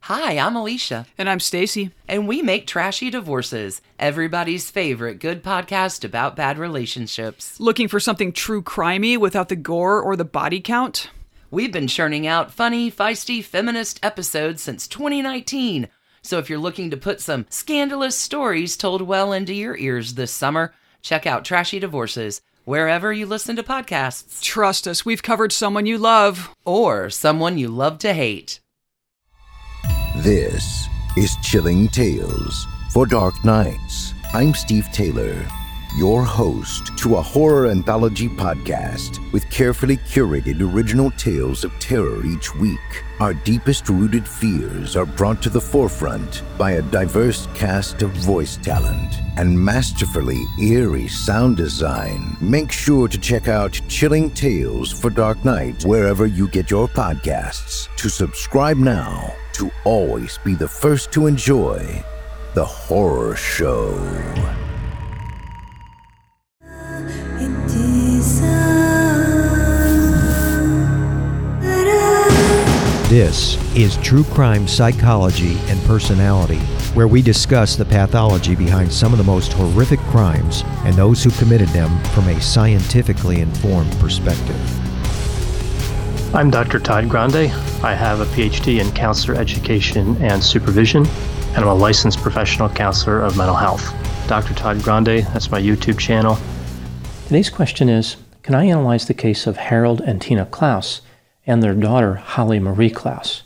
Hi, I'm Alicia. And I'm Stacy. And we make Trashy Divorces, everybody's favorite good podcast about bad relationships. Looking for something true crimey without the gore or the body count? We've been churning out funny, feisty, feminist episodes since 2019. So if you're looking to put some scandalous stories told well into your ears this summer, check out Trashy Divorces, wherever you listen to podcasts. Trust us, we've covered someone you love. Or someone you love to hate. This is Chilling Tales for Dark Nights. I'm Steve Taylor, your host to a horror anthology podcast with carefully curated original tales of terror each week. Our deepest rooted fears are brought to the forefront by a diverse cast of voice talent and masterfully eerie sound design. Make sure to check out Chilling Tales for Dark Nights wherever you get your podcasts. To subscribe now, to always be the first to enjoy the horror show. This is True Crime Psychology and Personality, where we discuss the pathology behind some of the most horrific crimes and those who committed them from a scientifically informed perspective. I'm Dr. Todd Grande. I have a PhD in counselor education and supervision, and I'm a licensed professional counselor of mental health. Dr. Todd Grande, that's my YouTube channel. Today's question is, can I analyze the case of Harold and Tina Klaus and their daughter Holly Marie Klaus?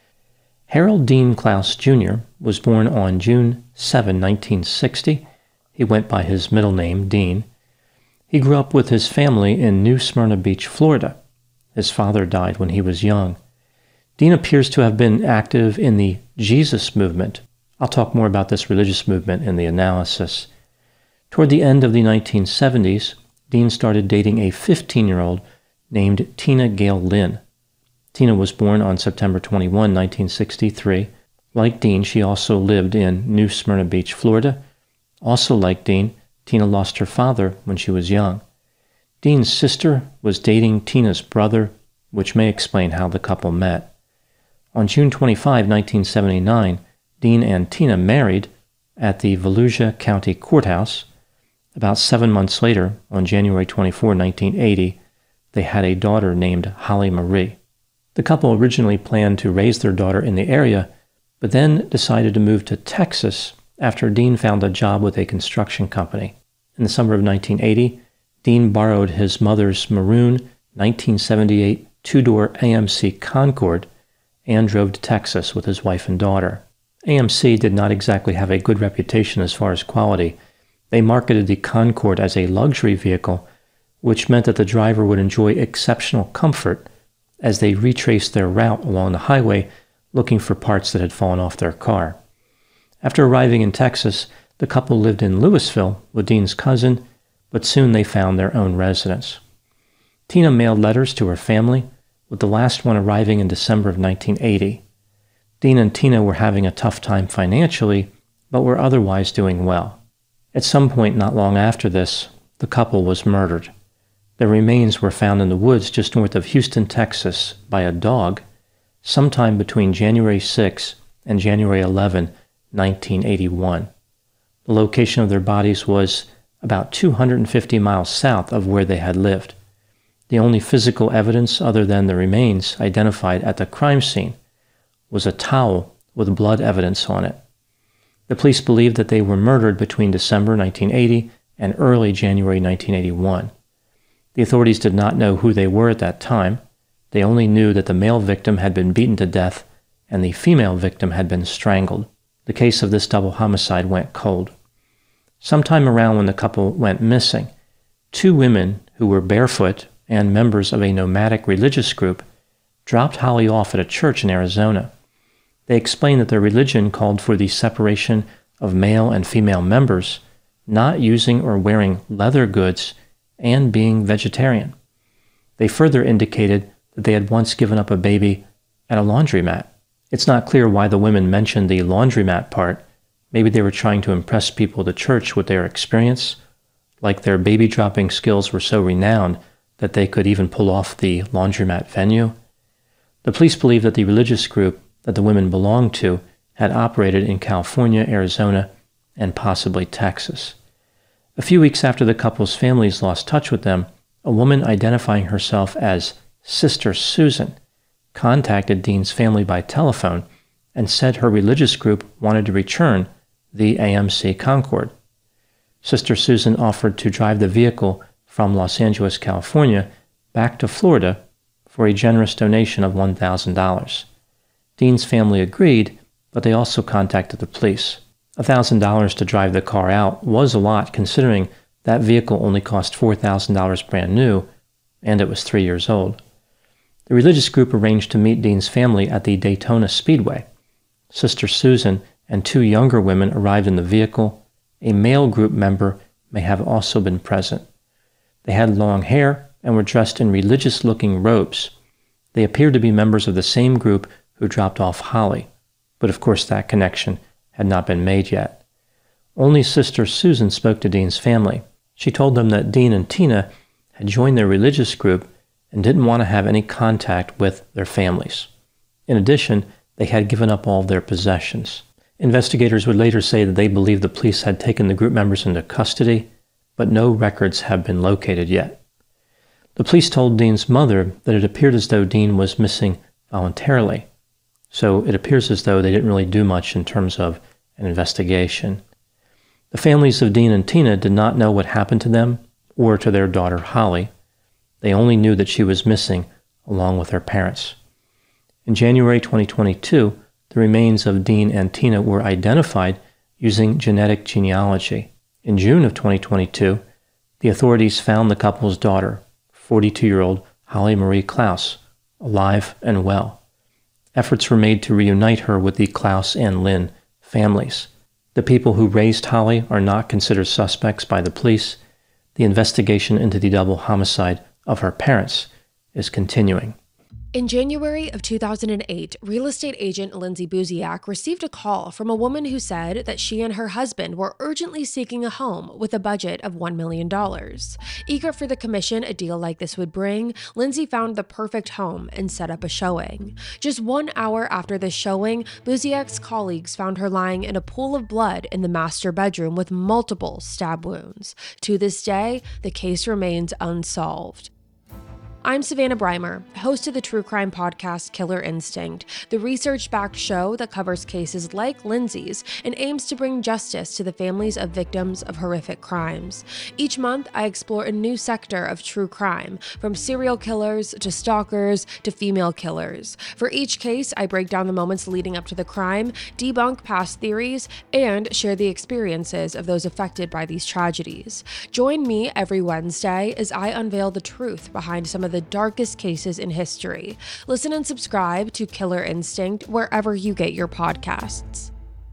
Harold Dean Klaus Jr. was born on June 7, 1960. He went by his middle name, Dean. He grew up with his family in New Smyrna Beach, Florida. His father died when he was young. Dean appears to have been active in the Jesus movement. I'll talk more about this religious movement in the analysis. Toward the end of the 1970s, Dean started dating a 15-year-old named Tina Gail Lynn. Tina was born on September 21, 1963. Like Dean, she also lived in New Smyrna Beach, Florida. Also like Dean, Tina lost her father when she was young. Dean's sister was dating Tina's brother, which may explain how the couple met. On June 25, 1979, Dean and Tina married at the Volusia County Courthouse. About 7 months later, on January 24, 1980, they had a daughter named Holly Marie. The couple originally planned to raise their daughter in the area, but then decided to move to Texas after Dean found a job with a construction company. In the summer of 1980, Dean borrowed his mother's maroon 1978 two-door AMC Concorde and drove to Texas with his wife and daughter. AMC did not exactly have a good reputation as far as quality. They marketed the Concorde as a luxury vehicle, which meant that the driver would enjoy exceptional comfort as they retraced their route along the highway looking for parts that had fallen off their car. After arriving in Texas, the couple lived in Louisville with Dean's cousin, but soon they found their own residence. Tina mailed letters to her family, with the last one arriving in December of 1980. Dean and Tina were having a tough time financially, but were otherwise doing well. At some point not long after this, the couple was murdered. Their remains were found in the woods just north of Houston, Texas, by a dog, sometime between January 6 and January 11, 1981. The location of their bodies was about 250 miles south of where they had lived. The only physical evidence other than the remains identified at the crime scene was a towel with blood evidence on it. The police believed that they were murdered between December 1980 and early January 1981. The authorities did not know who they were at that time. They only knew that the male victim had been beaten to death and the female victim had been strangled. The case of this double homicide went cold. Sometime around when the couple went missing, two women who were barefoot and members of a nomadic religious group dropped Holly off at a church in Arizona. They explained that their religion called for the separation of male and female members, not using or wearing leather goods, and being vegetarian. They further indicated that they had once given up a baby at a laundromat. It's not clear why the women mentioned the laundromat part. Maybe they were trying to impress people at the church with their experience, like their baby dropping skills were so renowned that they could even pull off the laundromat venue. The police believe that the religious group that the women belonged to had operated in California, Arizona, and possibly Texas. A few weeks after the couple's families lost touch with them, a woman identifying herself as Sister Susan contacted Dean's family by telephone and said her religious group wanted to return the AMC Concorde. Sister Susan offered to drive the vehicle from Los Angeles, California, back to Florida for a generous donation of $1,000. Dean's family agreed, but they also contacted the police. $1,000 to drive the car out was a lot, considering that vehicle only cost $4,000 brand new, and it was 3 years old. The religious group arranged to meet Dean's family at the Daytona Speedway. Sister Susan and 2 younger women arrived in the vehicle. A male group member may have also been present. They had long hair and were dressed in religious-looking robes. They appeared to be members of the same group who dropped off Holly, but of course that connection had not been made yet. Only Sister Susan spoke to Dean's family. She told them that Dean and Tina had joined their religious group and didn't want to have any contact with their families. In addition, they had given up all of their possessions. Investigators would later say that they believed the police had taken the group members into custody, but no records have been located yet. The police told Dean's mother that it appeared as though Dean was missing voluntarily, so it appears as though they didn't really do much in terms of an investigation. The families of Dean and Tina did not know what happened to them or to their daughter Holly. They only knew that she was missing along with her parents. In January 2022, the remains of Dean and Tina were identified using genetic genealogy. In June of 2022, the authorities found the couple's daughter, 42-year-old Holly Marie Klaus, alive and well. Efforts were made to reunite her with the Klaus and Lynn families. The people who raised Holly are not considered suspects by the police. The investigation into the double homicide of her parents is continuing. In January of 2008, real estate agent Lindsay Buziak received a call from a woman who said that she and her husband were urgently seeking a home with a budget of $1 million. Eager for the commission a deal like this would bring, Lindsay found the perfect home and set up a showing. Just 1 hour after the showing, Buziak's colleagues found her lying in a pool of blood in the master bedroom with multiple stab wounds. To this day, the case remains unsolved. I'm Savannah Breimer, host of the true crime podcast Killer Instinct, the research-backed show that covers cases like Lindsay's and aims to bring justice to the families of victims of horrific crimes. Each month, I explore a new sector of true crime, from serial killers to stalkers to female killers. For each case, I break down the moments leading up to the crime, debunk past theories, and share the experiences of those affected by these tragedies. Join me every Wednesday as I unveil the truth behind some of the darkest cases in history. Listen and subscribe to Killer Instinct wherever you get your podcasts.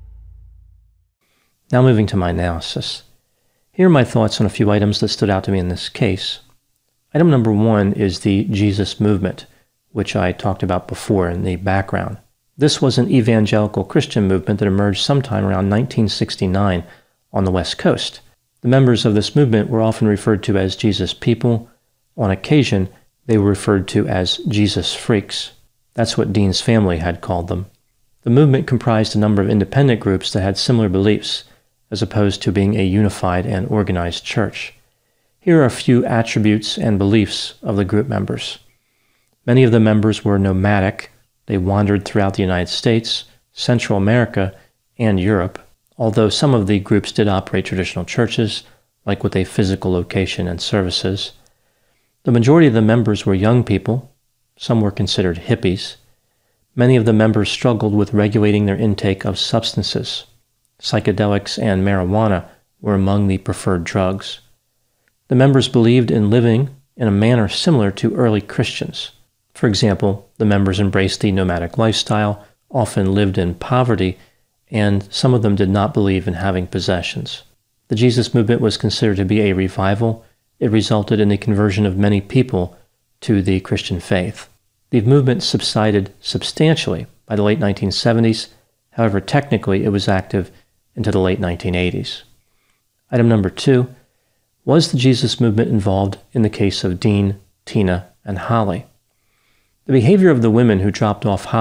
Now moving to my analysis. Here are my thoughts on a few items that stood out to me in this case. Item number 1 is the Jesus movement, which I talked about before in the background. This was an evangelical Christian movement that emerged sometime around 1969 on the West Coast. The members of this movement were often referred to as Jesus people. On occasion, they were referred to as Jesus freaks. That's what Dean's family had called them. The movement comprised a number of independent groups that had similar beliefs, as opposed to being a unified and organized church. Here are a few attributes and beliefs of the group members. Many of the members were nomadic. They wandered throughout the United States, Central America, and Europe, although some of the groups did operate traditional churches, like with a physical location and services. The majority of the members were young people. Some were considered hippies. Many of the members struggled with regulating their intake of substances. Psychedelics and marijuana were among the preferred drugs. The members believed in living in a manner similar to early Christians. For example, the members embraced the nomadic lifestyle, often lived in poverty, and some of them did not believe in having possessions. The Jesus movement was considered to be a revival. It resulted in the conversion of many people to the Christian faith. The movement subsided substantially by the late 1970s. However, technically it was active into the late 1980s. Item number 2, was the Jesus movement involved in the case of Dean, Tina, and Holly? The behavior of the women who dropped off Holly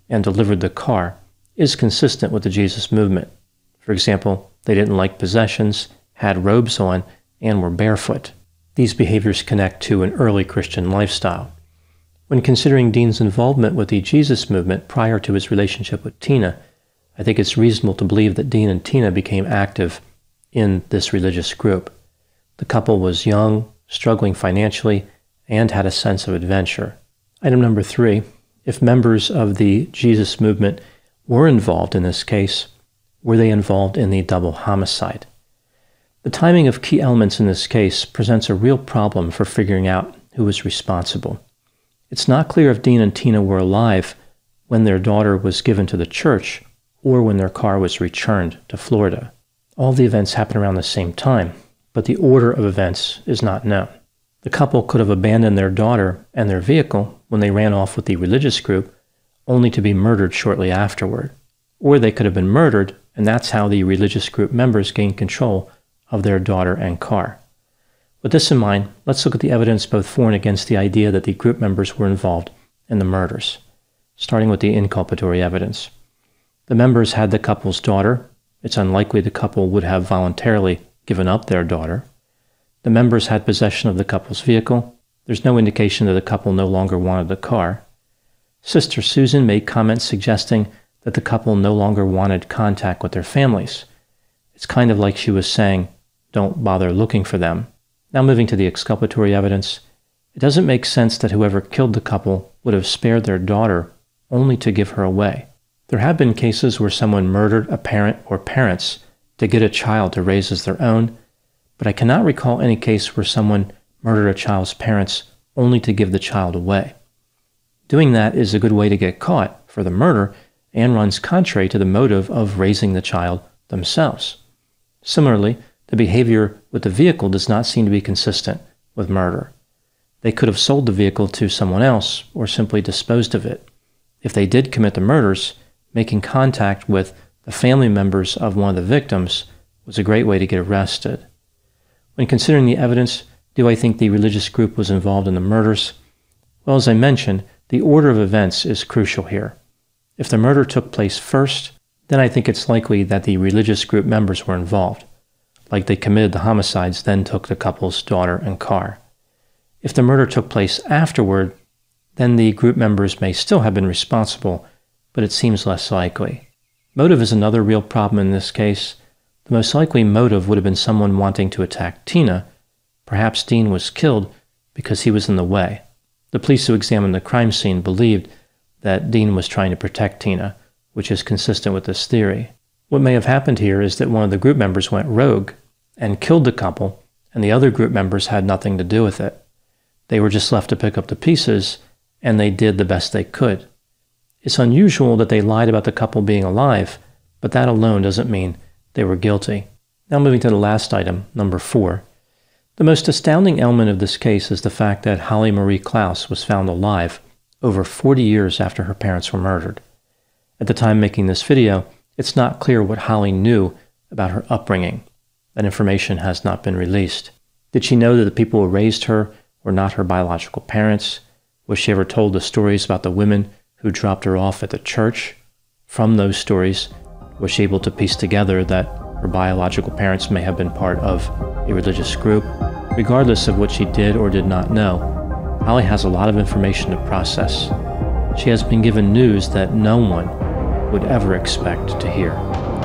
and delivered the car is consistent with the Jesus movement. For example, they didn't like possessions, had robes on, and were barefoot. These behaviors connect to an early Christian lifestyle. When considering Dean's involvement with the Jesus movement prior to his relationship with Tina, I think it's reasonable to believe that Dean and Tina became active in this religious group. The couple was young, struggling financially, and had a sense of adventure. Item number 3, if members of the Jesus movement were involved in this case, were they involved in the double homicide? The timing of key elements in this case presents a real problem for figuring out who was responsible. It's not clear if Dean and Tina were alive when their daughter was given to the church or when their car was returned to Florida. All the events happened around the same time, but the order of events is not known. The couple could have abandoned their daughter and their vehicle when they ran off with the religious group, only to be murdered shortly afterward. Or they could have been murdered, and that's how the religious group members gained control of their daughter and car. With this in mind, let's look at the evidence both for and against the idea that the group members were involved in the murders, starting with the inculpatory evidence. The members had the couple's daughter. It's unlikely the couple would have voluntarily given up their daughter. The members had possession of the couple's vehicle. There's no indication that the couple no longer wanted the car. Sister Susan made comments suggesting that the couple no longer wanted contact with their families. It's kind of like she was saying, don't bother looking for them. Now moving to the exculpatory evidence, it doesn't make sense that whoever killed the couple would have spared their daughter only to give her away. There have been cases where someone murdered a parent or parents to get a child to raise as their own, but I cannot recall any case where someone murdered a child's parents only to give the child away. Doing that is a good way to get caught for the murder and runs contrary to the motive of raising the child themselves. Similarly, the behavior with the vehicle does not seem to be consistent with murder. They could have sold the vehicle to someone else or simply disposed of it. If they did commit the murders, making contact with the family members of one of the victims was a great way to get arrested. When considering the evidence, do I think the religious group was involved in the murders? Well, as I mentioned, the order of events is crucial here. If the murder took place first, then I think it's likely that the religious group members were involved, like they committed the homicides, then took the couple's daughter and car. If the murder took place afterward, then the group members may still have been responsible, but it seems less likely. Motive is another real problem in this case. The most likely motive would have been someone wanting to attack Tina. Perhaps Dean was killed because he was in the way. The police who examined the crime scene believed that Dean was trying to protect Tina, which is consistent with this theory. What may have happened here is that one of the group members went rogue and killed the couple, and the other group members had nothing to do with it. They were just left to pick up the pieces, and they did the best they could. It's unusual that they lied about the couple being alive, but that alone doesn't mean they were guilty. Now moving to the last item, number 4. The most astounding element of this case is the fact that Holly Marie Klaus was found alive over 40 years after her parents were murdered. At the time making this video, it's not clear what Holly knew about her upbringing. That information has not been released. Did she know that the people who raised her were not her biological parents? Was she ever told the stories about the women who dropped her off at the church? From those stories, was she able to piece together that her biological parents may have been part of a religious group? Regardless of what she did or did not know, Holly has a lot of information to process. She has been given news that no one would ever expect to hear.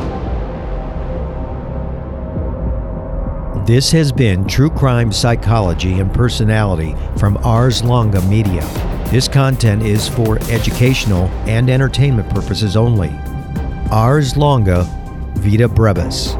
This has been True Crime Psychology and Personality from Ars Longa Media. This content is for educational and entertainment purposes only. Ars Longa Vita Brevis.